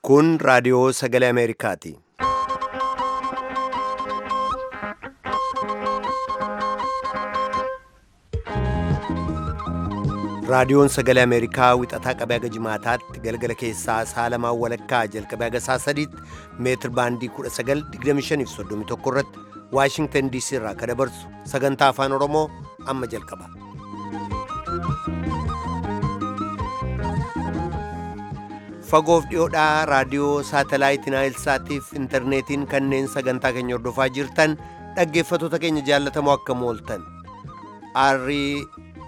Kun raadiyoo sagalee Ameerikaati. Raadiyoon sagalee Ameerikaa wixataa qabee haga jimaataatti galgala keessaa saalamaa walakkaa jalqabee haga saasadiitti meetir baandii 1925 irratti Waashingtan DC irraa kan dabarsu sagantaa afaan Oromoo amma jalqaba. Fagoof dhiyoodhaa raadiyoo saatalaayitii Naayilsaatiif intarneetiin kanneen sagantaa keenya hordofaa jirtan dhaggeeffattoota keenya jaallatamoo akkam ooltan. Arrii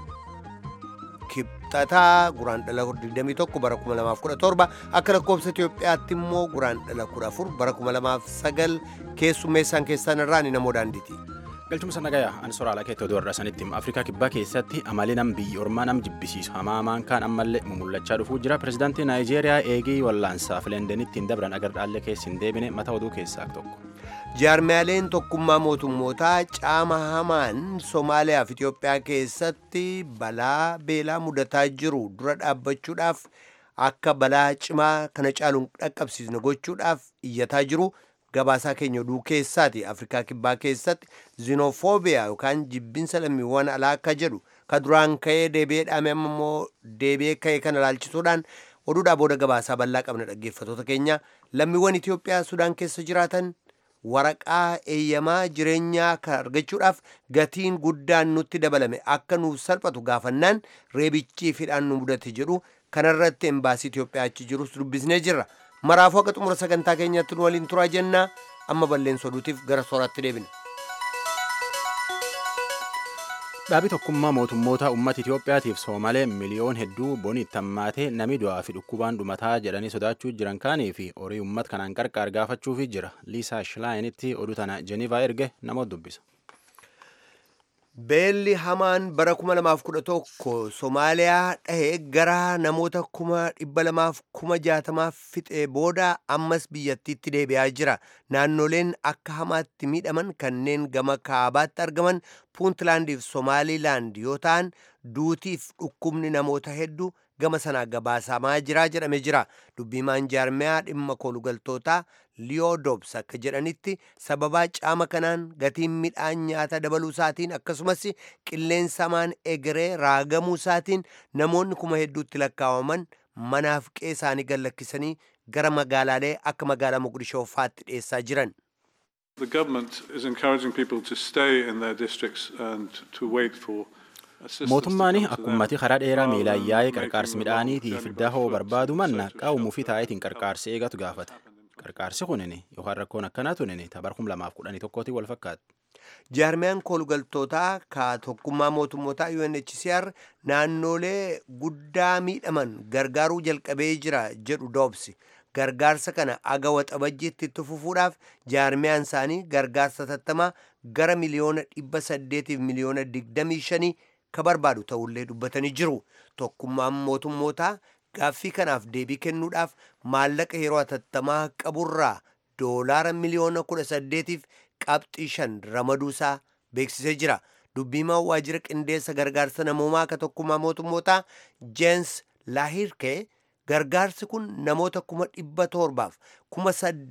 kibxataa guraandhala 21 bara 2017 akka lakkoofsa Itoophiyaatti immoo guraandhala 14 bara 2009 keessummeessaan keessan irraa ni namoo daandiiti. Galchuma sanagayaa ani sooraalaa keettoo doorra sanitti Afrikaa kibbaa keessatti amalee nam biyyi ormaa nam jibbisiisu hamaamaan kaan ammallee mumullachaa dhufuu jira. Pireezidaantii Naayijeeriyaa eegii wallaansaaf Leendenitti hin dabran agar dhaallee keessi hin deebine mata oduu keessaa tokko. Jaarmiyaaleen tokkummaa mootummootaa caama hamaan Somaaliyaa fi Itoophiyaa keessatti balaa beelaa mudataa jiru dura dhaabbachuudhaaf akka balaa cimaa kana caaluun dhaqqabsiisne gochuudhaaf iyyataa jiru. Gabaasaa keenya oduu keessaati. Afrikaa kibbaa keessatti zinofoobiyaa yookaan jibbinsa lammiiwwan alaa akka jedhu ka duraan ka'ee deebi'ee dhaame amma immoo deebi'ee ka'ee kana ilaalchisuudhaan oduudhaa booda gabaasaa bal'aa qabna dhaggeeffattoota keenya. Lammiiwwan Itoophiyaa Sudaan keessa jiraatan waraqaa eeyyamaa jireenyaa kan argachuudhaaf gatiin guddaan nutti dabalame akka nuuf salphatu gaafannaan reebichii fidhaan nu mudate jedhu kanarratti embaasii Itoophiyaa achi jirus dubbisnee jirra. Maraafuu akka xumura sagantaa keenyatti nu waliin turaa jennaa amma balleessa oduutiif gara sooratti deebina. Dhaabii tokkummaa mootummoota uummata Itoophiyaatiif Soomalee miliyoon hedduu boniitti hammaatee namni du'aa fi dhukkubaan dhumataa jedhanii sodaachuu jiran kaanii fi horii uummata kanaan qarqaar gaafachuufi jira. Liisaa Shilaayinitti oduu tana Jenivaa erge namoota dubbisa. Beelli hamaan bara 2011 Somaaliyaa dhahee gara namoota 260,000 fixee booda ammas biyyattiitti deebi'aa jira. Naannoleen akka hamaatti miidhaman kanneen gama kaabaatti argaman Puuntlaandii fi Somaaliilaand yoo ta'an duutiif dhukkubni namoota hedduu gama sanaa gabaasamaa jira jedhame jira. Dubbimaan jaarmiyaa dhimma koolugaltootaa Liyoo Doobs akka jedhanitti sababaa caama kanaan gatiin midhaan nyaata dabaluu isaatiin akkasumas qilleensa hamaan egeree raagamuu isaatiin namoonni kuma hedduutti lakkaa'aman manaaf qe'ee isaanii gallakkisanii gara magaalaalee akka magaalaa Mogadishoo fa'aatti dhiyeessaa jiran. The government is encouraging people to stay in their districts and to wait for mootummaan akkummati karaa dheeraa miilaan yaa'ee qarqaarsi midhaaniitiif dahoo barbaadu manna qaawumuu fi taayitiin qarqaarsi eegatu gaafate. Qarqaarsi kunin yookaan rakkoon akkanaa tunin bara 2011tti wal fakkaata. Jaarmiyaan koolugaltootaa ka tokkummaa mootummootaa UNHCR naannolee guddaa miidhaman gargaaruu jalqabee jira jedhu Doobsi. Gargaarsa kana aga waxabajjiitti itti fufuudhaaf jaarmiyaan isaanii gargaarsa tattamaa gara miliyoona 800 fi miliyoona 25 ka barbaadu ta'ullee dubbatanii jiru. Tokkummaan mootummootaa gaaffii kanaaf deebii kennuudhaaf maallaqa yeroo hatattamaa qaburraa doolaara miliyoona 18 fi qabxii 5 ramaduusaa beeksisee jira. Dubbiimaan waajjira qindeessa gargaarsa namoomaa ka tokkummaa mootummootaa Jens Laahirkee gargaarsi kun namoota 700,000 fi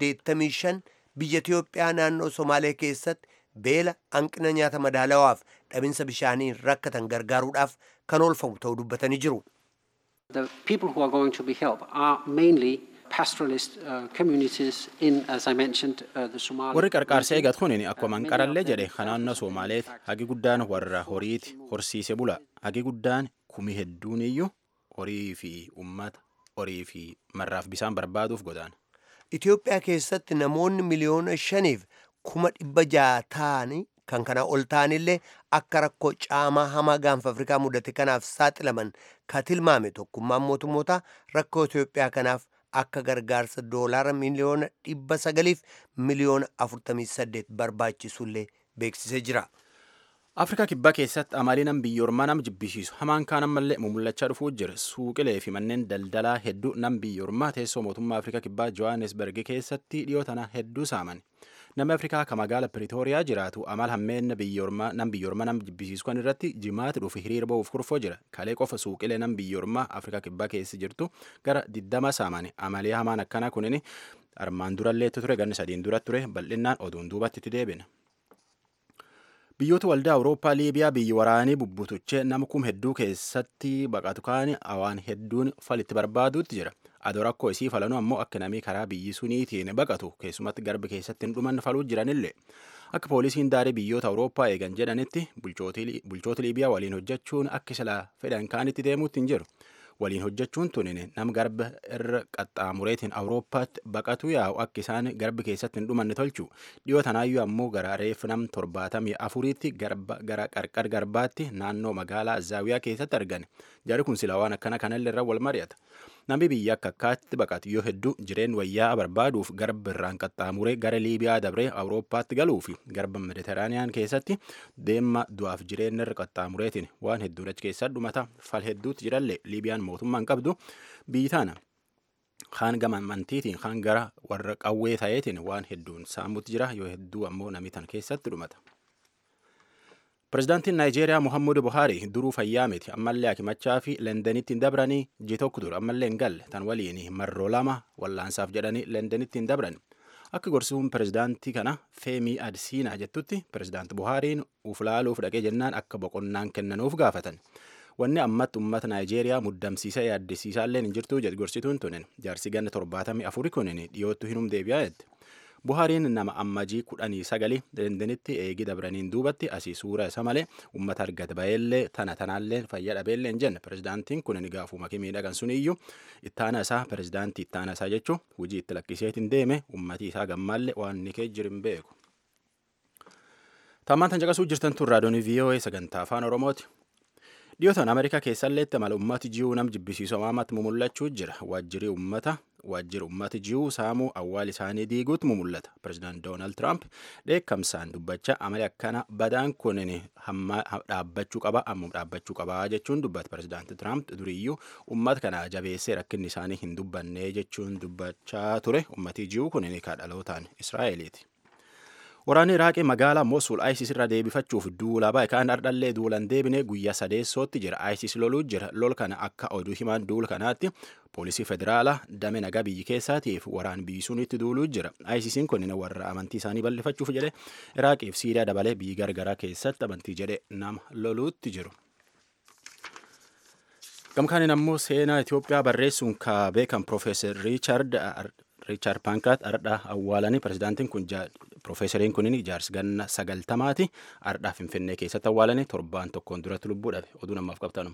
85,000 biyya Itoophiyaa naannoo Somaalee keessatti beela hanqina nyaata madaalawaaf dhabinsa bishaanii rakkatan gargaaruudhaaf kan oolfamu ta'uu dubbatanii jiru. The people who are going to be helped are mainly pastoralist communities in, as I mentioned, the Somali. Warri qarqaarsa eegatu kunin akkuma manqarallee jedhe kan naannoo Somaaleeti hagi guddaan warra horiiti horsiise bula hagi guddaan kumi hedduun iyyuu horii fi ummata horii fi marraaf bisaan barbaaduuf godaan. Itoophiyaa keessatti namoonni miliyoona 5,600 ta'anii kan kana ol ta'anillee akka rakkoo caamaa hamaa gaanfa Afrikaa mudate kanaaf saaxilaman ka tilmaame tokkummaan mootummootaa rakkoo Itoophiyaa kanaaf akka gargaarsa doolaara miliyoona 900 fi miliyoona 48 barbaachisullee beeksisee jira. Afrikaa kibbaa keessatti amaliin biyya ormaa nama jibbisiisu hamaan kaan ammallee mumullachaa dhufuu jira. Suuqilee fi manneen daldalaa hedduu nam biyya ormaa teessoo mootummaa Afrikaa kibbaa Johannesburg keessatti dhiyoo tana hedduu saaman. Namni Afrikaa kan magaala Pretoria jiraatu amal hammeen biyyoormaa nam jibbisiisu kan irratti jimaatti dhufu hiriira ba'uuf kurfoo jira. Kalee qofa suuqilee nam biyyoormaa Afrikaa kibbaa keessa jirtu gara 20 saamani. Amalee hamaan akkanaa kunin armaan durallee ture ganni 3 dura ture bal'inaan oduun duubatti itti deebina. Biyyoota waldaa Awurooppaa Liibiyaa biyyi waraanii bubbutuchee nama kum hedduu keessatti baqatu kaan awaan hedduun falitti barbaaduutti jira. Adoo rakkoo isii falanuu ammoo akka namii karaa biyyi suniitiin baqatu keessumatti garba keessatti hin dhuman faluu jiranillee. Akka poolisiin daarii biyyoota Awurooppaa eegan jedhanitti bulchoota Liibiyaa waliin hojjechuun akka isla fedhan kaanitti deemuutti hin jiru. Waliin hojjechuun tunin nam garba irra qaxxaamureetiin Awurooppaatti baqatu yaa'u akka isaan garbi keessatti hin dhumanne tolchu. Dhiyoo tanaayyuu ammoo gara reef nam 74tti gara qarqar garbaatti naannoo magaalaa Zaawiyaa keessatti argane. Jarri kun sila waan akkana kanallee irra wal mari'ata. Namni biyya akka akkaatti baqatu yoo hedduu jireen wayyaa barbaaduuf garba irraan qaxxaamuree gara Liibiyaa dabree Awurooppaatti galuu fi garba Mediteraaniyaan keessatti deema du'aaf jireenya irra qaxxaamureetiin waan hedduun achi keessatti dhumata fal hedduutti jirallee Liibiyaan mootummaan qabdu biyyi tana kaan gama amantiitiin kaan gara warra qawwee ta'eetiin waan hedduun saamutti jira yoo hedduu ammoo namni tan keessatti dhumata. Pireezidaantiin Naayijeeriyaa Muhammadu Buhaarii duruu fayyaa miti ammallee hakimachaa fi Londanitti hin dabranii tokko dur ammallee hin galle tan waliin marroo lama wallaansaaf jedhanii Londanitti hin dabran. Akka gorsituun pireezidaantii kana Feemii Adsiinaa jettutti pireezidaanti Buhaariin uflaaluuf dhaqee jennaan akka boqonnaan kennanuuf gaafatan. Wanni ammatti uummata Naayijeeriyaa muddamsiisa yaaddisiisaallee hin jirtu jedhu gorsituun tunin jaarsi ganna 74 kunin dhiyoottu hinum deebi'aa jette. Buhaariin nama ammajii 19 Londanitti eegi dabraniin duubatti asii suura isa malee uummata argata ba'eellee tanaallee fayyaa dhabeellee hin jenne pireezidaantiin kun gaafuma miidhagan suniyyuu ittaana isaa pireezidaantii ittaana isaa jechuun hojii itti lakkiseetiin deeme uummatii isaa gammaallee waan inni kee jirin beeku. Tammaan tan caqasuu jirtan tun raadiyoon VOA sagantaa afaan Oromooti. Dhiyootaan Ameerikaa keessallee itti mala uummati jiyuu nam jibbisiisu amaamatti mumullachuu jira. Waajjirri uummati jiyuu saamuu awwaal isaanii diiguutti mumullata. Pireezidaant Doonaald Tiraamp dheekkamsaan dubbachaa amali akkana badaan kunin hamma dhaabbachuu qaba ammum dhaabbachuu qabaa jechuun dubbata. Pireezidaant Tiraamp duriyyuu uummata kana jabeessee rakkinni isaanii hin dubbanne jechuun dubbachaa ture. Uummati jiyuu kunin kadhalootaan Israa'eliiti. Waraanni Iraaqii magaalaa Mosul ISIS irra deebifachuuf duula baay'ee kaan ardhallee duulan deebine guyyaa sadeessootti jira. ISIS loluu jira. Lol kana akka oduu himaan duula kanaatti poolisii federaalaa dame nagaa biyyi keessaatiif waraan biyyi sunitti duuluu jira. ISIS'n kun warra amantii isaanii bal'ifachuuf jedhe Iraaqiif Siiriyaa dabalee biyyi gargaraa keessatti amantii jedhe nama loluutti jiru. Gamkaaniin ammoo seenaa Itoophiyaa barreessuun ka beekan Profeesar Riichaard Paankaat ardhaa awwaalanii pireezidaantiin kun Profeesariin kunin jaarsi ganna 90ti ardhaa Finfinnee keessatti awwaalanii torbaan tokkoon duratti lubbuu dhabe. Oduu namaaf qabtanum.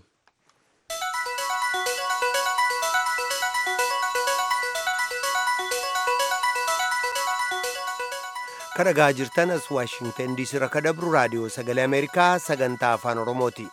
Kan dhagaa jirtan as Waashingtan DC irraa kadabru raadiyoo sagalee Ameerikaa sagantaa afaan Oromooti.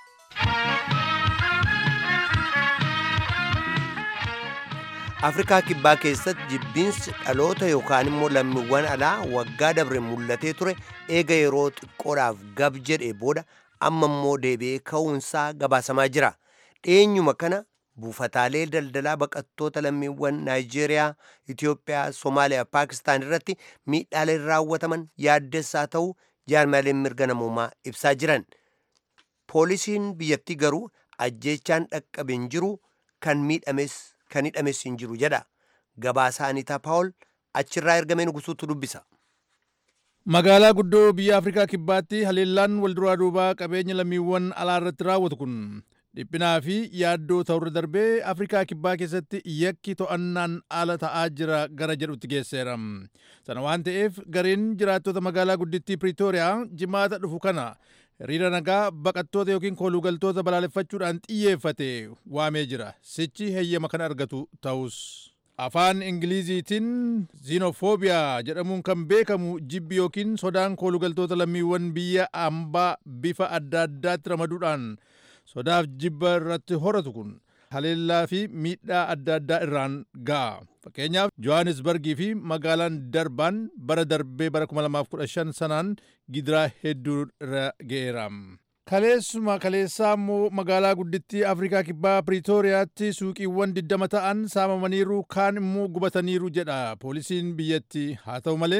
Afrikaa kibbaa keessatti jibbiinsi dhaloota yookaan immoo lammiiwwan alaa waggaa dabre mul'atee ture eega yeroo xiqqoodhaaf gab jedhee booda amma immoo deebi'ee ka'uunsaa gabaasamaa jira. Dhiyeenyuma kana buufataalee daldalaa baqattoota lammiiwwan Naayijeeriyaa, Itoophiyaa, Somaaliyaa, Paakistaan irratti miidhaaleen raawwataman yaaddessaa ta'uu jaarmaaleen mirga namoomaa ibsaa jiran. Poolisiin biyyattii garuu ajjeechaan dhaqqabe hin jiru kan hidhames hin jiru jedha. Gabaasaa Aniitaa Paawol achirraa ergamee nugusuutu dubbisa. Magaalaa guddoo biyya Afrikaa kibbaatti haleellaan walduraa duubaa qabeenya lammiiwwan alaa irratti raawwatu kun dhiphinaa fi yaaddoo ta'urra darbee Afrikaa kibbaa keessatti yakki to'annaan ala ta'aa jira gara jedhutti geesseera. Sana waan ta'eef gareen jiraattota magaalaa guddittii Pretooriyaa jimaata dhufu kana hiriira nagaa baqattoota yookiin koolugaltoota balaaleffachuudhaan xiyyeeffate waamee jira. Sichi heeyyama kan argatu ta'us. Afaan Ingiliziitiin ziinofoobiyaa jedhamuun kan beekamu jibbi yookiin sodaan koolugaltoota lammiiwwan biyya ambaa bifa adda addaatti ramaduudhaan sodaaf jibba irratti horatu kun haleellaa fi miidhaa adda addaa irraan ga'a. Fakkeenyaaf Johannesburgii fi magaalaan Darbaan bara darbee bara 2015 sanaan gidiraa hedduu irra ga'eera. Kaleessaa immoo magaalaa guddittii Afrikaa kibbaa Pretooriyaatti suuqiiwwan 20 ta'an saamamaniiru kaan immoo gubataniiru jedha poolisiin biyyattii. Haa ta'u malee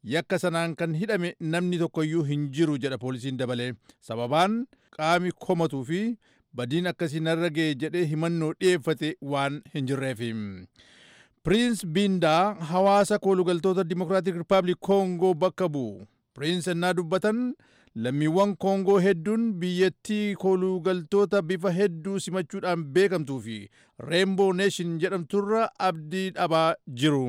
yakka sanaan kan hidhame namni tokkoyyuu hin jiru jedha poolisiin dabalee. Sababaan qaami komatuu fi badiin akkasii narra ga'e jedhee himannoo dhiyeeffate waan hin jirreefi. Piriins Bindaa hawaasa koolugaltoota Dimokiraatik Rippaabilik Koongoo bakka bu'u. Piriins ennaa dubbatan lammiiwwan Koongoo hedduun biyyattii koolugaltoota bifa hedduu simachuudhaan beekamtuu fi Rainbow Nation jedhamturra abdii dhabaa jiru.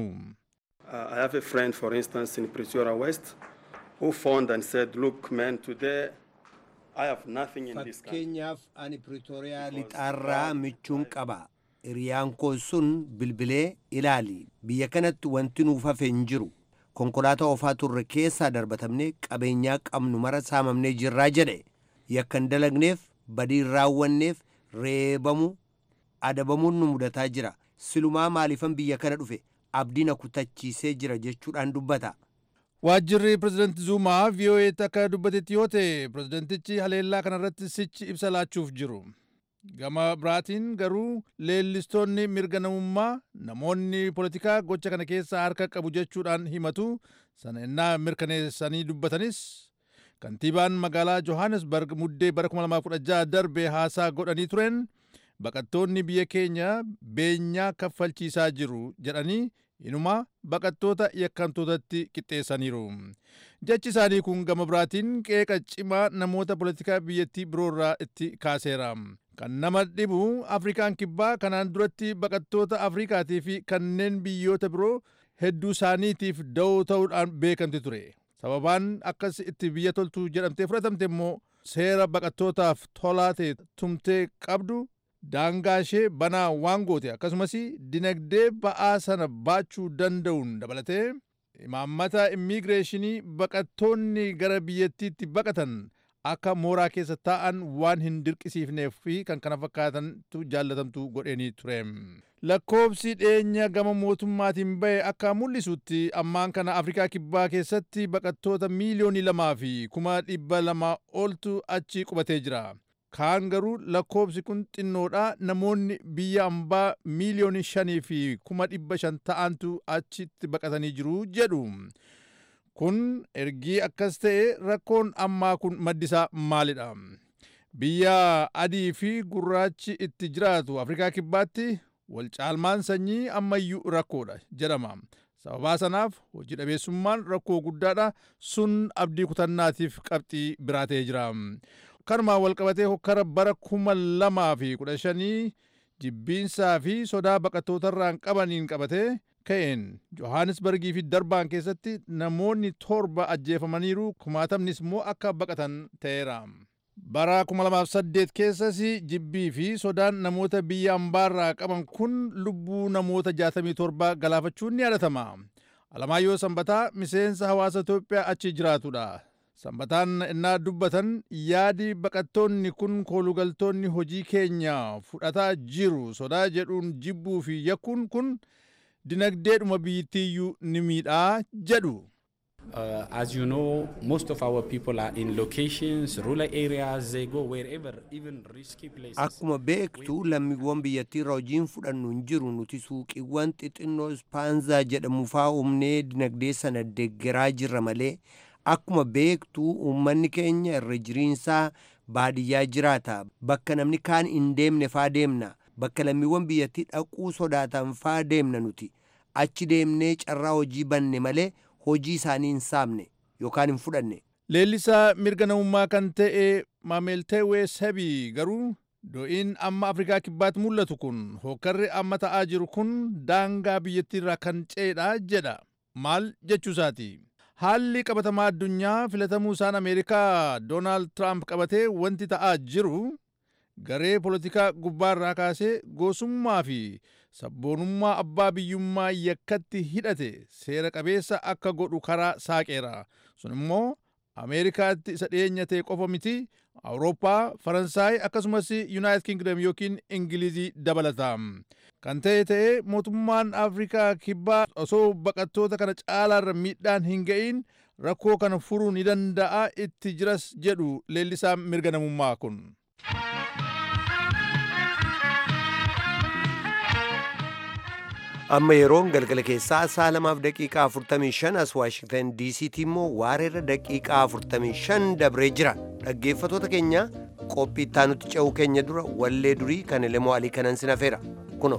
I have a friend, for instance, in Pretoria West, who phoned and said, "Look, man, today I have nothing in this country." Fakkeenyaaf ani Pretoria lixaarraa michuun qaba. Hiriyaan koo sun bilbilee ilaali biyya kanatti wanti nuuf hafe hin jiru. Konkolaataa oofaa turre keessaa darbatamnee qabeenyaa qabnu mara saamamnee jirraa jedhe. Yakka hin dalagneef badii hin raawwanneef reebamu adabamuun nu mudataa jira. Silumaa maaliifan biyya kana dhufe abdiin na kutachiisee jira jechuudhaan dubbata. Waajjirri Pireezidaanti Zuumaa VOA'tti akka dubbatetti yoo ta'e pireezidaantichi haleellaa kanarratti sichi ibsa laachuuf jiru. Gama biraatiin garuu leellistoonni mirga namummaa namoonni poolitikaa gocha kana keessa harka qabu jechuudhaan himatu sana ennaa mirkaneessanii dubbatanis kantiibaan magaalaa Johannesburg muddee bara 2016 darbe haasaa godhanii tureen baqattoonni biyya keenya beenyaa kaffalchiisaa jiru jedhanii inuma baqattoota yakkamtootatti qixxeessaniiru. Jechi isaanii kun gama biraatiin qeeqa cimaa namoota poolitikaa biyyattii biroorraa itti kaaseera. Kan nama dhibu Afrikaan kibbaa kanaan duratti baqattoota Afrikaatii fi kanneen biyyoota biroo hedduu isaaniitiif da'oo ta'uudhaan beekamti ture. Sababaan akkas itti biyya toltuu jedhamtee fudhatamte immoo seera baqattootaaf tolaa ta'e tumtee qabdu daangaa ishee banaa waan goote akkasumas dinagdee ba'aa sana baachuu danda'uun dabalatee imaammata immigireeshinii baqattoonni gara biyyattiitti baqatan akka mooraa keessa taa'an waan hin dirqisiifneef fi kan kana fakkaatantu jaallatamtu godheenii ture. Lakkoobsi dhiyeenya gama mootummaatiin bahe akka mul'isutti ammaan kana Afrikaa kibbaa keessatti baqattoota miiliyoonii 2,200,000 oltu achi qubatee jira. Kaan garuu lakkoobsi kun xinnoodha. Namoonni biyya ambaa miiliyoonii 5,500,000 ta'antu achitti baqatanii jiru jedhu. Kun ergii akkas ta'e rakkoon ammaa kun maddisaa maalidha? Biyya adii fi gurraachi itti jiraatu Afrikaa kibbaatti wal caalmaan sanyii ammayyuu rakkoodha jedhama. Sababaa sanaaf hojii dhabeessummaan rakkoo guddaadha. Sun abdii kutannaatiif qabxii biraa ta'ee jira. Kanumaan walqabatee hokkara bara 2015 jibbiinsaa fi sodaa baqattootarraan qabaniin qabatee ka'een Johannesburgii fi Darbaan keessatti namoonni 7 ajjeefamaniiru 60,000 immoo akka baqatan ta'eera. Bara 2008 keessas jibbii fi sodaan namoota biyya ambaarraa qaban kun lubbuu namoota 67 galaafachuun ni yaadatama. Alamaayyoo Sanbataa miseensa hawaasa Itoophiyaa achi jiraatudha. Sanbataan innaa dubbatan yaadi baqattoonni kun koolugaltoonni hojii keenya fudhataa jiru sodaa jedhuun jibbuu fi yakkuun kun dinagdeedhuma biyyattiiyyuu ni miidhaa jedhu. As you know, most of our people are in locations, rural areas, they go wherever, even risky places. Akkuma beektu lammiiwwan biyyattiirra hojiin fudhannu hin jiru nuti suuqiiwwan xixinnoo ispaanzaa jedhamu faa humnee dinagdee sana deeggaraa jirra malee akkuma beektu uummanni keenya irra jiriinsaa baadiyyaa jiraata. Bakka namni kaan hin deemne faa deemna. Bakka lammiiwwan biyyattii dhaquu sodaatan faa deemna nuti. Achi deemnee carraa hojii banne malee hojii isaanii hin saamne yookaan hin fudhanne. Leellisaa mirga namummaa kan ta'e Maamelteewee Sabii garuu do'iin amma Afrikaa kibbaatti mul'atu kun hokkarri amma ta'aa jiru kun daangaa biyyattiirraa kan ce'edha jedha. Maal jechuusaati? Haalli qabatamaa addunyaa filatamuu isaan Ameerikaa Doonaald Tiraamp qabatee wanti ta'aa jiru garee poolitikaa gubbaarraa kaasee gosummaa fi sabboonummaa abbaa biyyummaa yakkatti hidhate seera qabeessa akka godhu karaa saaqeera. Sun immoo Ameerikaatti isa dhiyeenya ta'e qofa miti Awurooppaa, Faransaay akkasumas Yuunaayitid Kingdom yookiin Ingilizii dabalata. Kan ta'e mootummaan Afrikaa kibbaa osoo baqattoota kana caalaarra miidhaan hin ga'in rakkoo kana furuu ni danda'a itti jiras jedhu leellisaan mirga namummaa kun. Amma yeroon galgala keessaa sa'a 2:45 as Waashingtan DC'tti immoo waareerra daqiiqaa 45 dabree jira. Dhaggeeffatoota keenya qophii itti aanutti ce'uu keenya dura wallee durii kan Elemoo Alii kanan sinafeera. Kunoo.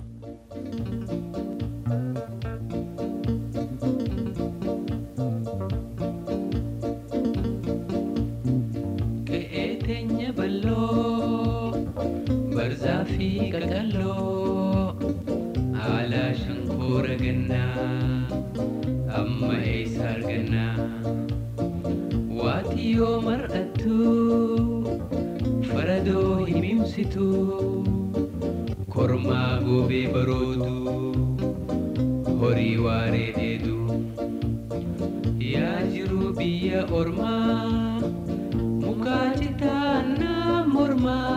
Barzaafi qalqalloo haala shankoora gannaa amma eessa argannaa waati yoo mar'attu faradoo himimsitu kormaa goobee baroodu horii waaree dheedu yaa jiru biyya ormaa mukaa citaannaa mormaa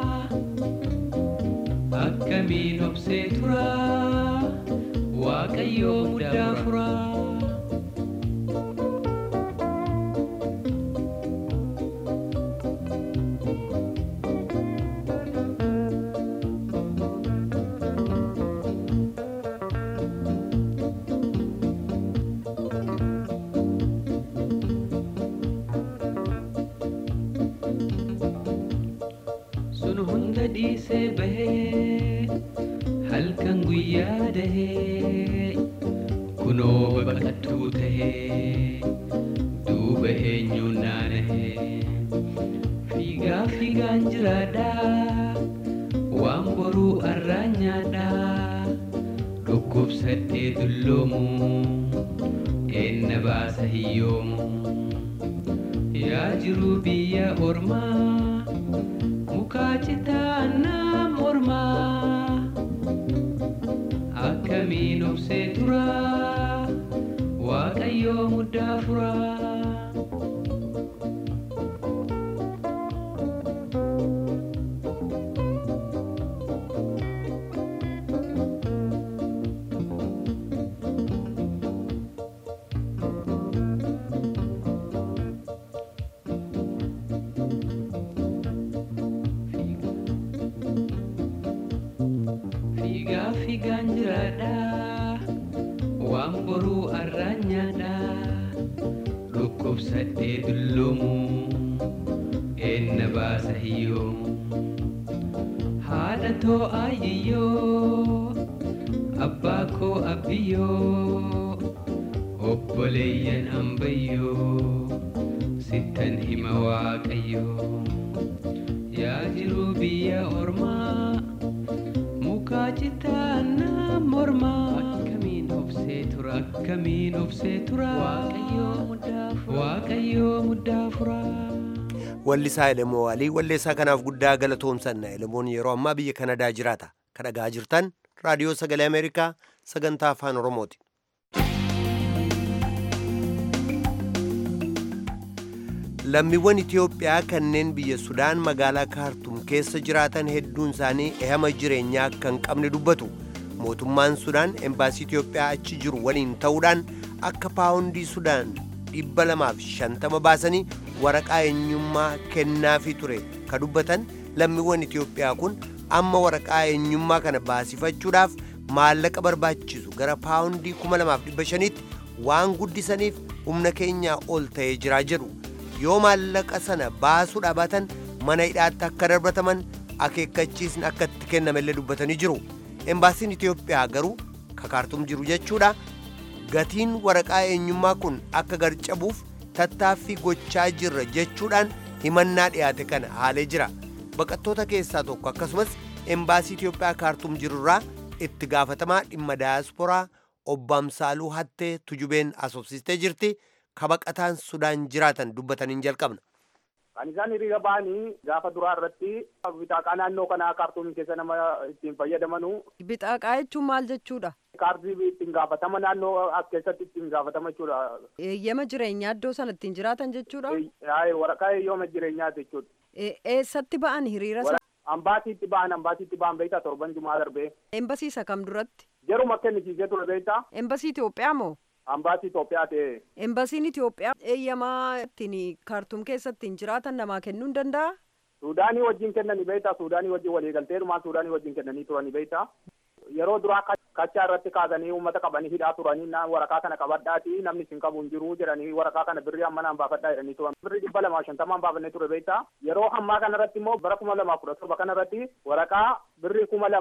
akkamiin obsee turaa waaqayyoo muddaa furaa. Sun hunda dhiisee bahee halkan guyyaa dahee kunoo baqattuu tahee duuba eenyuun naanahee fiigaa fiigaan jiraadhaa waan boruu arraan nyaadhaa dhukkubsadhee dulloomu eenna baasa hiyyoomu yaa jiru biyya ormaa mukaa citaannaa mormaa akkamiin obsee turaa waaqayyoo muddaa furaa. Fiigaan jiraadhaa waan boruu arraan nyaadhaa dhukkubsadhee dulloomu eenna baasa hiyyoomu haadha too ayyiyyoo abbaa koo abbiyyoo obboleeyyan ambayyoo sittan hima waaqayyoo yaa jiru biyya ormaa mukaa citaannaa mormaa akkamiin obsee tura waaqayyoo muddaa furaa. Wallisaa Elemoo Alii walleessaa kanaaf guddaa galatoomsanna. Elemoon yeroo ammaa biyya Kanadaa jiraata. Kan dhagaa jirtan raadiyoo sagalee Ameerikaa sagantaa afaan Oromooti. Lammiiwwan Itiyoophiyaa kanneen biyya Sudaan magaalaa Kaartum keessa jiraatan hedduun isaanii ehama jireenyaa akka hin qabne dubbatu. Mootummaan Sudaan embaasii Itiyoophiyaa achi jiru waliin ta'uudhaan akka paawundii Sudaan 250 baasanii waraqaa eenyummaa kennaafii ture ka dubbatan lammiiwwan Itiyoophiyaa kun amma waraqaa eenyummaa kana baasifachuudhaaf maallaqa barbaachisu gara paawundii 2500tti waan guddisaniif humna keenyaa ol ta'ee jiraa jedhu. Yoo maallaqa sana baasuu dhaabatan mana hidhaatti akka darbataman akeekkachiisni akka itti kennamellee dubbatanii jiru. Embaasiin Itiyoophiyaa garuu Kaartum jiru jechuudha. Gatiin waraqaa eenyummaa kun akka garcabuuf tattaaffii gochaa jirra jechuudhaan himannaa dhiyaate kana haalee jira. Baqattoota keessaa tokko akkasumas embaasii Itiyoophiyaa Kaartum jirurraa itti gaafatamaa dhimma daayasporaa obbo Amsaaluu Hattee Tujubeen asoobsistee jirti. Kabaqataan Sudaan jiraatan dubbataniin jalqabna. Kan isaan hiriira ba'anii gaafa duraa irratti bitaaqaa naannoo kanaa Kaartuum keessa nama ittiin fayyadamanu. Bitaaqaa jechuun maal jechuudha? Kaardii ittiin gaafatama naannoo as keessatti ittiin gaafatama jechuudha. Eeyyama jireenyaa iddoo sana ittiin jiraatan jechuudha? Waraqaa eeyyama jireenyaati jechuudha. Eessatti ba'an hiriira sana? Ambaasiitti ba'an beektaa torban jumaa darbee. Embasiisa kam duratti? Jaruma kennisiisee ture beektaa? Embasii Itoophiyaa moo? Ambaasii Itoophiyaa ta'e. Embasiin Itoophiyaa eeyyamaa ittiin Kaartum keessatti jiraatan namaa kennuu hin danda'a? Suudaanii wajjin kennanii beektaa? Suudaanii wajjin waliigalteerumaan Suudaanii wajjin kennanii turanii beektaa? Yeroo duraa kachaa irratti kaasanii uummata qabanii hidhaa turanii waraqaa kana qabadhaati namni isin qabu hin jiru jedhanii waraqaa kana birrii ammanaan baafadhaa jedhanii turan. Birrii 250 baafannee ture beektaa. Yeroo ammaa kana irratti immoo bara 2017 kana irratti waraqaa birrii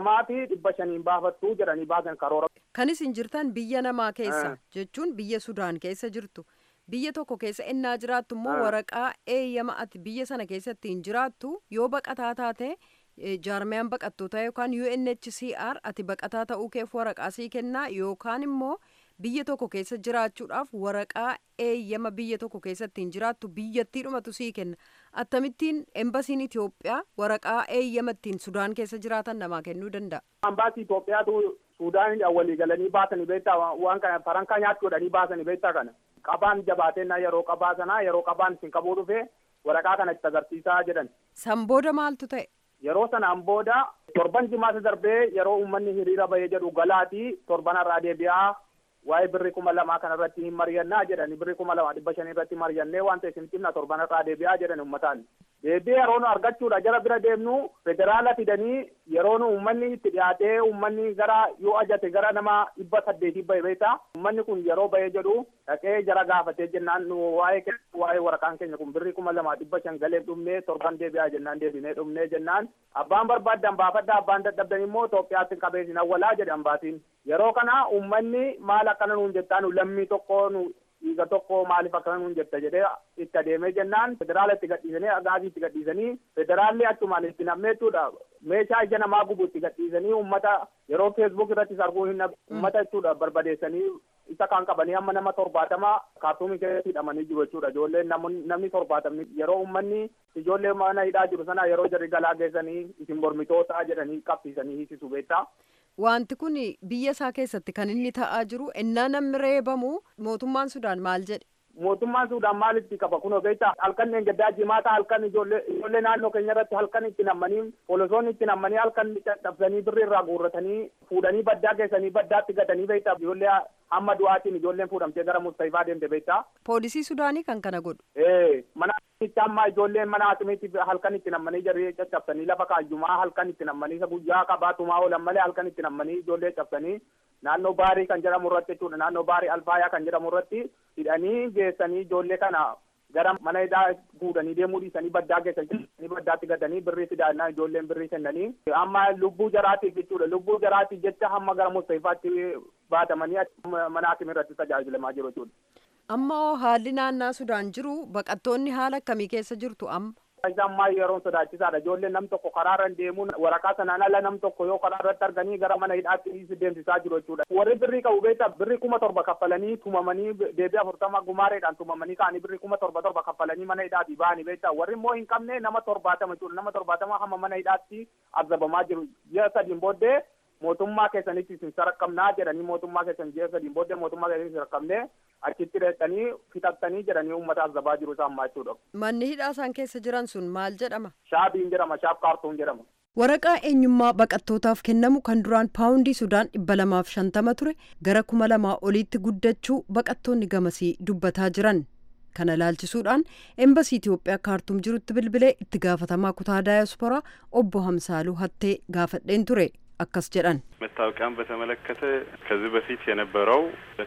2,500 baafattuu jedhanii baasan karoora. Kan isin jirtan biyya namaa keessa jechuun biyya Sudaan keessa jirtu. Biyya tokko keessa ennaa jiraattu immoo waraqaa eeyyama ati biyya sana keessatti hin jiraattu yoo baqataa taate jaarmiyaan baqattoota yookaan UNHCR ati baqataa ta'uu keef waraqaa sii kennaa yookaan immoo biyya tokko keessa jiraachuudhaaf waraqaa eeyyama biyya tokko keessatti hin jiraattu biyyattiidhumatu sii kenna. Akkamittiin embasiin Itoophiyaa waraqaa eeyyama ittiin Sudaan keessa jiraatan namaa kennuu danda'a? Ambaasii Itoophiyaatu Sudaanidhaan walii galanii baasanii beektaa waan kana farankaa nyaachuudhanii baasanii beektaa kana. Qabaan jabaateenna yeroo qabaa sanaa yeroo qabaan isin qabuu dhufe waraqaa kana itti agarsiisaa jedhan. San booda maaltu ta'e? Yeroo sanaan booda torban jimaata darbee yeroo uummanni hiriira bahee jedhu galaatii torban irraa deebi'aa waa'ee birrii 2,000 kana irratti hin mari'annaa jedhani birrii 2,500 irratti mari'annee waan ta'e isin cimna torban irraa deebi'aa jedhan uummataan. Deebi'ee yeroo nu argachuudha jara bira deemnu federaala fidanii yeroo nu uummanni itti dhiyaatee uummanni gara yoo ajate gara nama 800 bahe beektaa uummanni kun yeroo bahee jedhu dhaqee jara gaafatee jennaan nu waa'ee waraqaan keenya kun birrii 2,500 galee dhumnee torban deebi'aa jennaan deebinee dhumnee jennaan abbaan barbaaddan baafadda abbaan dadhabdan immoo Itoophiyaatti qabeessin awwalaa jedhe ambaatiin. Yeroo kana uummanni maal akkana nuun jettaa nu lammii tokko nu dhiiga tokko maaliif akkana nuun jetta jedhee itti adeemee jennaan federaala itti gadhiisanii agaazii itti gadhiisanii federaalli achumaan itti nammeechuudha meeshaa ija namaa gubu itti gadhiisanii uummata yeroo feesbuuk irrattis arguu hin uummata jechuudha barbadeessanii isa kan qabanii amma nama 70 kaartuumii keessatti hidhamanii jiru jechuudha ijoolleen namni 70 yeroo uummanni ijoollee mana hidhaa jiru sana yeroo jarri galaa geessanii isin mormitoota jedhanii qabsiisanii hiisisu beektaa. Wanti kun biyya isaa keessatti kan inni ta'aa jiru ennaa namni reebamu mootummaan Sudaan maal jedhe? Mootummaan Sudaan maalitti qaba kunoo beektaa halkan gaddaa jimaata halkan ijoollee naannoo keenya irratti halkan itti nammanii poolisoonni itti nammanii halkan cabsanii birrii irraa guurratanii fuudhanii baddaa geessanii baddaatti gatanii beektaa ijoollee hamma du'aatiin ijoolleen fuudhamtee gara Mustafaa deemte beektaa. Poolisii Sudaanii kan kana godhu? Mana itti amma ijoolleen mana haatimiitti halkan itti nammanii jarri caccabsanii lafa kaayumaa halkan itti nammanii isa guyyaa qabaatumaa oolan malee halkan itti nammanii ijoollee cabsanii naannoo baarii kan jedhamu irratti jechuudha naannoo baarii alfaayaa kan jedhamu irratti hidhanii geessanii ijoollee kana gara mana hidhaa fuudhanii deemuu dhiisanii baddaa geessanii baddaatti gatanii birrii fidaannaa ijoolleen birrii kennanii amma lubbuu jaraatiif jechuudha lubbuu jaraatiif jecha hamma gara Mustafaatti baatamanii mana haatimi irratti tajaajilamaa jiru jechuudha. Amma haalli naannaa Sudaan jiru baqattoonni haala akkamii keessa jirtu amma? Ammaa yeroon sodaachisaadha ijoolleen nam tokko karaarra deemuun waraqaa sanaan ala nam tokko yoo karaa irratti arganii gara mana hidhaatti deemsisaa jiru jechuudha. Warri birrii qabu beektaa birrii 7,000 kaffalanii tumamanii deebii 40 gumaareedhaan tumamanii ka'anii birrii 7,000 kaffalanii mana hidhaatti ba'anii beektaa warri immoo hin qabne nama 70 jechuudha nama 70 hamma mana hidhaatti azabamaa jiru. Ji'a sadiin booddee mootummaa keessanitti isin saraqqabnaa jedhanii mootummaa keessan ji'a sadiin booddee mootummaa keessanitti saraqqabnee achitti hidhattanii fixattanii jedhanii uummata azabaa jiru isaan maachuudha. Manni hidhaa isaan keessa jiran sun maal jedhama? Shaabiin jedhama shaab kaartuun jedhama. Waraqaa eenyummaa baqattootaaf kennamu kan duraan paawundii Sudaan 250 ture gara 2,000 oliitti guddachuu baqattoonni gamasii dubbataa jiran. Kana ilaalchisuudhaan embasii Itoophiyaa kaartuum jirutti bilbilee itti gaafatamaa kutaa daayasporaa obbo Hamsaaluu Hattee gaafadheen ture. አከስ ጀራን መታወቂያን በተመለከተ ከዚህ በፊት የነበረው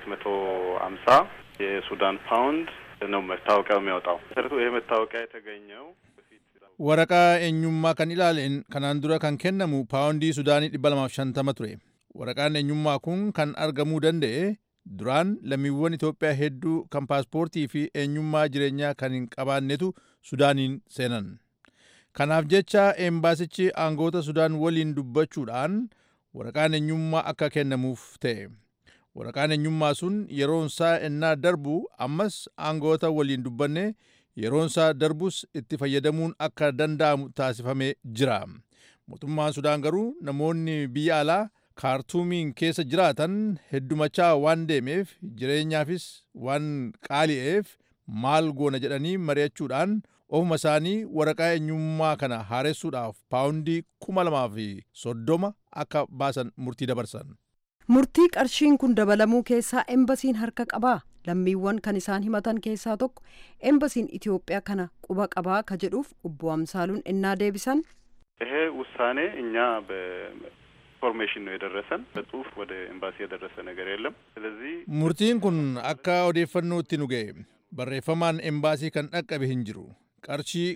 250 የሱዳን ፓውንድ ነው መታወቂያው የሚያወጣው ሰርቶ ይሄ መታወቂያ የተገኘው ወረቃ ኤኙማ ከን ኢላለን ከናን ዱራ ከን ከነሙ ፓውንዲ ሱዳኒ 250 ቱሬ ወረቃን ኤኙማ ኩን ከን አርገሙ ደንዴ ዱራን ለሚወን ኢትዮጵያ ሄዱ ከን ፓስፖርቲ ፊ ኤኙማ ጅሬኛ ከን ቀባነቱ ሱዳኒን ሴነን kanaaf jecha embaasichi aangoota Sudaan waliin dubbachuudhaan waraqaan eenyummaa akka kennamuuf ta'e. Waraqaan eenyummaa sun yeroonsaa ennaa darbu ammas aangoota waliin dubbanne yeroonsaa darbus itti fayyadamuun akka danda'amu taasifamee jira. Mootummaan Sudaan garuu namoonni biyya alaa kaartuumiin keessa jiraatan heddumachaa waan deemeef jireenyaafis waan qaali'eef maal goona jedhanii mari'achuudhaan ofuma isaanii waraqaa eenyummaa kana haaressuudhaaf paawundii 2,030 akka baasan murtii dabarsan. Murtii qarshiin kun dabalamuu keessaa embasiin harka qabaa lammiiwwan kan isaan himatan keessaa tokko embasiin Itoophiyaa kana quba qabaa ka jedhuuf obbo Amsaaluun ennaa deebisan ይሄ ውሳኔ እኛ ኢንፎርሜሽን ነው የደረሰን። በጽሁፍ ወደ ኤምባሲ የደረሰ ነገር የለም። ስለዚህ murtiin kun akka odeeffannootti nu ga'e barreeffamaan embaasii kan dhaqqabe hin jiru. qarshii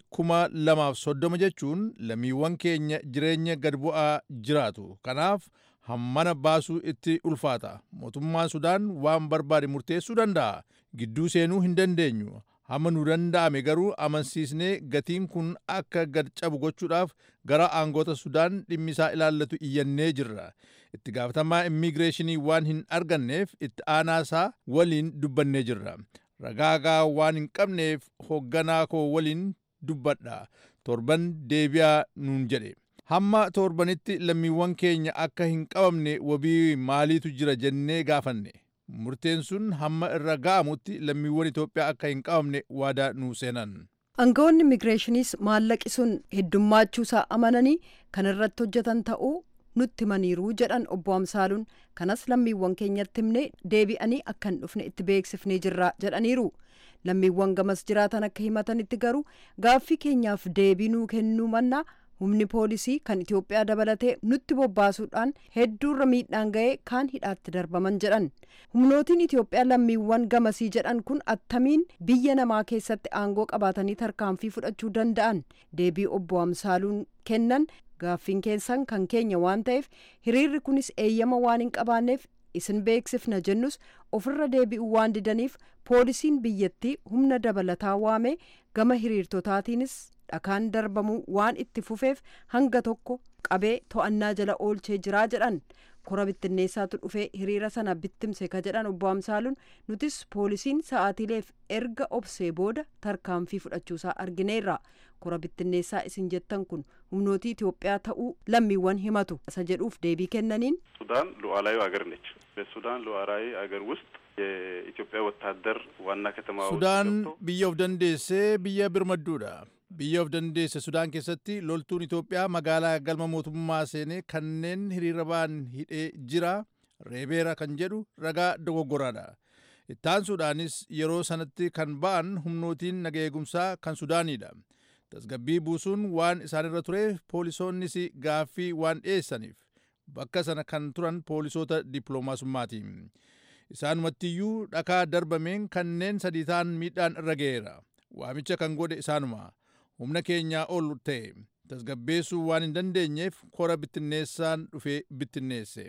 230 jechuun lammiiwwan keenya jireenya gad bu'aa jiraatu. Kanaaf hammana baasuu itti ulfaata. Mootummaan Sudaan waan barbaade murteessuu danda'a. Gidduu seenuu hin dandeenyu. Hamma nu danda'ame garuu amansiisnee gatiin kun akka gad cabu gochuudhaaf gara aangoota Sudaan dhimmisaa ilaallatu iyyannee jirra. Itti gaafatamaa immigireeshinii waan hin arganneef itti aanaasaa waliin dubbannee jirra. Ragaagaa waan hin qabneef hoogganaa koo waliin dubbadha. Torban deebi'aa nuun jedhe. Hamma torbanitti lammiiwwan keenya akka hin qabamne wabii maaliitu jira jennee gaafanne. Murteen sun hamma irra ga'amutti lammiiwwan Itoophiyaa akka hin qabamne waadaa nuu seenan. Aangawoonni immigireeshiniis maallaqi sun heddummaachuu amananii kan irratti hojjetan ta'uu nutti himaniiru jedhan obbo Amsaaluun. Kanas lammiiwwan keenyatti himne deebi'anii akka hin dhufne itti beeksifnee jirra jedhaniiru. Lammiiwwan gamas jiraatan akka himatanitti garuu gaaffii keenyaaf deebii nuu kennuu mannaa humni poolisii kan Itoophiyaa dabalatee nutti bobbaasuudhaan hedduurra miidhaan ga'ee kaan hidhaatti darbaman jedhan. Humnootiin Itoophiyaa lammiiwwan gamasii jedhan kun attamiin biyya namaa keessatti aangoo qabaatanii tarkaanfii fudhachuu danda'an? Deebii obbo Amsaaluun kennan gaaffiin keessan kan keenya waan ta'eef hiriirri kunis eeyyama waan hin qabaanneef isin beeksifna jennus ofirra deebi'uu waan didaniif poolisiin biyyattii humna dabalataa waamee gama hiriirtotaatiinis dhakaan darbamuu waan itti fufeef hanga tokko qabee to'annaa jala oolchee jiraa jedhan. Kora bittinneessaatu dhufee hiriira sana bittimse ka jedhan obbo Amsaaluun nutis poolisiin sa'aatiileef erga obsee booda tarkaanfii fudhachuusaa argineerra. Kora bittinneessaa isin jettan kun humnootii Itoophiyaa ta'uu lammiiwwan himatu isa jedhuuf deebii kennaniin ሱዳን ሉዓላዊ ሀገር ነች። በሱዳን ሉዓላዊ ሀገር ውስጥ የኢትዮጵያ ወታደር ዋና ከተማ Sudaan biyya of dandeessee biyya birmadduudha. Biyya of dandeesse Sudaan keessatti loltuun Itoophiyaa magaalaa galma mootummaa seenee kanneen hiriira ba'an hidhee jira. Reebeera kan jedhu ragaa dogoggoraadha. Ittaan Sudaanis yeroo sanatti kan ba'an humnootiin naga eegumsaa kan Sudaaniidha. Tasgabbii buusuun waan isaanirra tureef poolisoonnis gaaffii waan dhiyeessaniif bakka sana kan turan poolisoota dippiloomaasummaati. Isaanumattiyyuu dhakaa darbameen kanneen sadii ta'an miidhaan irra ga'eera. Waamicha kan godhe isaanuma. Humna keenyaa ol ta'e tasgabbeessuu waan hin dandeenyeef kora bittinneessaan dhufee bittinneesse.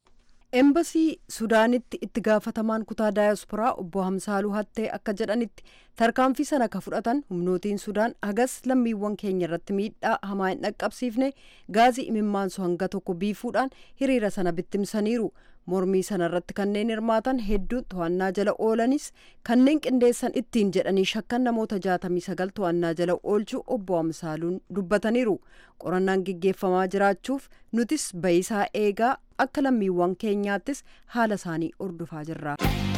Embasii Sudaanitti itti gaafatamaan kutaa daayasporaa obbo Amsaaluu Hattee akka jedhanitti tarkaanfii sana ka fudhatan humnootiin Sudaan hagas lammiiwwan keenya irratti miidhaa hamaa hin dhaqqabsiifne gaazii imimmaansu hanga tokko biifuudhaan hiriira sana bittimsaniiru. Mormii sana irratti kanneen hirmaatan hedduun to'annaa jala oolanis kanneen qindeessan ittiin jedhanii shakkan namoota 69 to'annaa jala oolchuu obbo Amsaaluun dubbataniiru. Qorannaan gaggeeffamaa jiraachuuf nutis bayisaa eegaa akka lammiiwwan keenyaattis haala isaanii ordufaa jirra.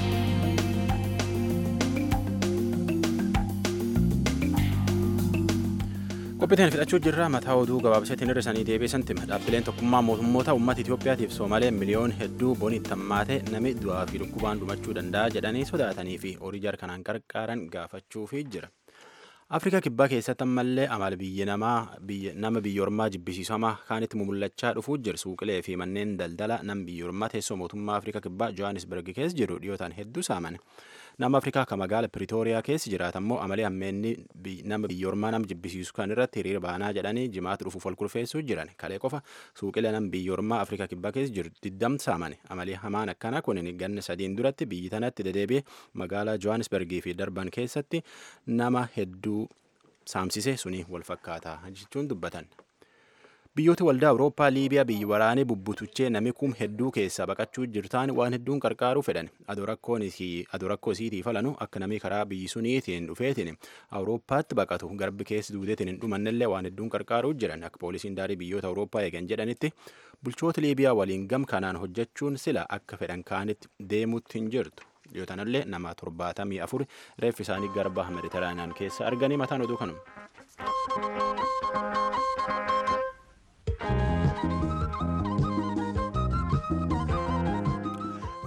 Qophiitiin fixachuu jirra. Mataa oduu gabaabsatiin hir'isanii deebisanti. Dhaabbileen tokkummaa mootummoota uummata Itoophiyaatiif Soomalee miliyoon hedduu bonitti hammaate namni du'aa fi dhukkubaan dhumachuu danda'a jedhanii sodaatanii fi horii jarkanaan qarqaaran gaafachuufii jira. Afrikaa kibbaa keessatti ammallee amala nama biyya ormaa jibbisiisamaa kaanitti mul'achaa dhufuu jira. Suuqilee fi manneen daldala nama biyya ormaa teessoo mootummaa Afrikaa kibbaa Johannesburg keessa jiru dhiyootaan hedduu saaman. Nama Afrikaa kan magaala Pretoria keessa jiraatan immoo amalee hammeenni nama biyya ormaa nama jibbisiisu kan irratti hiriira baanaa jedhanii jimaata dhufuuf wal kurfeessuu jiran. Kalee qofa suuqilee nama biyya ormaa Afrikaa kibbaa keessa jiru 20 saaman. Amalee hamaan akkana kun ganna 3 duratti biyyi tanatti deddeebi'ee magaalaa Johannesburg fi Durban keessatti nama hedduu saamsise suni wal fakkaataa jechuun dubbatan. Biyyoota waldaa Awurooppaa Liibiyaa biyyi waraanee bubbutuchee namni kum hedduu keessa baqachuu jirtaan waan hedduun qarqaaruu fedhan. Adoo rakkoo isiitii falanu akka namni karaa biyyi suniitiin dhufeetiin Awurooppaatti baqatu garbi keessa duudeetiin hin dhumannellee waan hedduun qarqaaruu jiran. Akka poolisiin daarii biyyoota Awurooppaa eegan jedhanitti bulchoota Liibiyaa waliin gam kanaan hojjechuun sila akka fedhan kaanitti deemuutti hin jirtu. Dhiyootanallee nama 74 reeffi isaanii garba Mediteraaniyaan keessa arganii mataan oduu kanuma.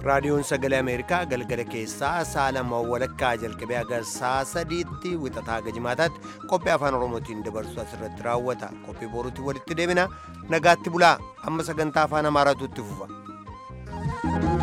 raadiyoon sagalee ameerikaa galgala keessaa sa'a 2:00 jalqabee haga sa'a 3tti wixataa hanga jimaataatti qophii afaan oromootiin dabarsu asirratti raawwata. Qophii boruutti walitti deebina. Nagaatti bulaa. Amma sagantaa afaan amaaraatu itti fufa.